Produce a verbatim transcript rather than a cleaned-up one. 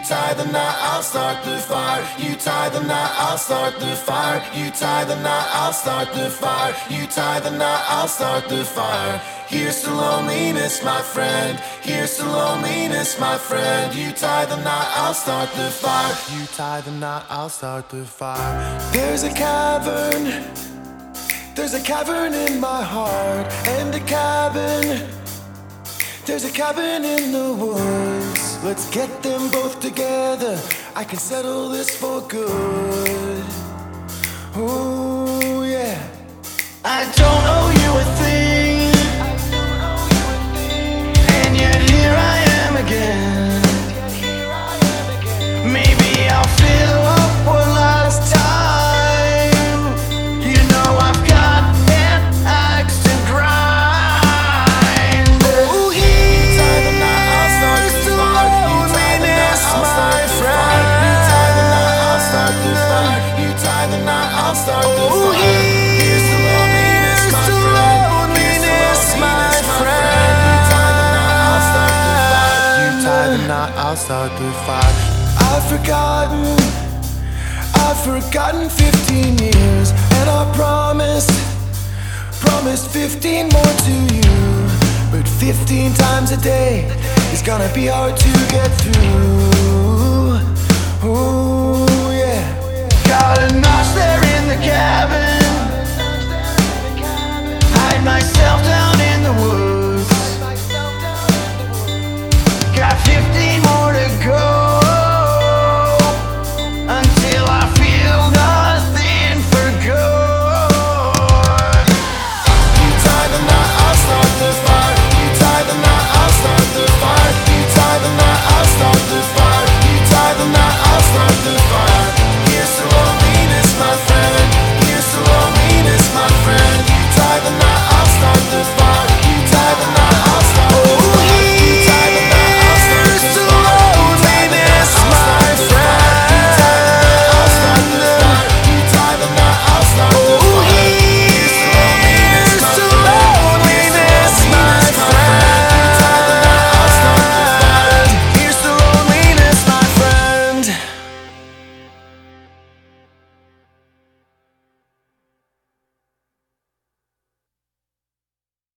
tie the knot, I'll start the fire. You tie the knot, I'll start the fire. You tie the knot, I'll start the fire. You tie the knot, I'll start the fire. Here's to loneliness, my friend. Here's to loneliness, my friend. You tie the knot, I'll start the fire. You tie the knot, I'll start the fire. There's a cavern. There's a cavern in my heart, and a cabin. There's a cabin in the woods. Let's get them both together. I can settle this for good. Ooh, yeah. I don't owe you a thing, and yet here I am again. Maybe I'll fill up one last time. You know I've got an axe to grind. Oh, here's to loneliness, my friend. You tie the knot, I'll start the fire. You tie the knot, I'll start the fire. Here's to loneliness, my friend. You tie the knot, I'll start the fire. You tie the knot, I'll start the fire. I've forgotten, I've forgotten fifteen years, and I promised, promised fifteen more to you. But fifteen times a day is gonna be hard to get through. Ooh, yeah. Got a notch there in the cabin. Hide myself down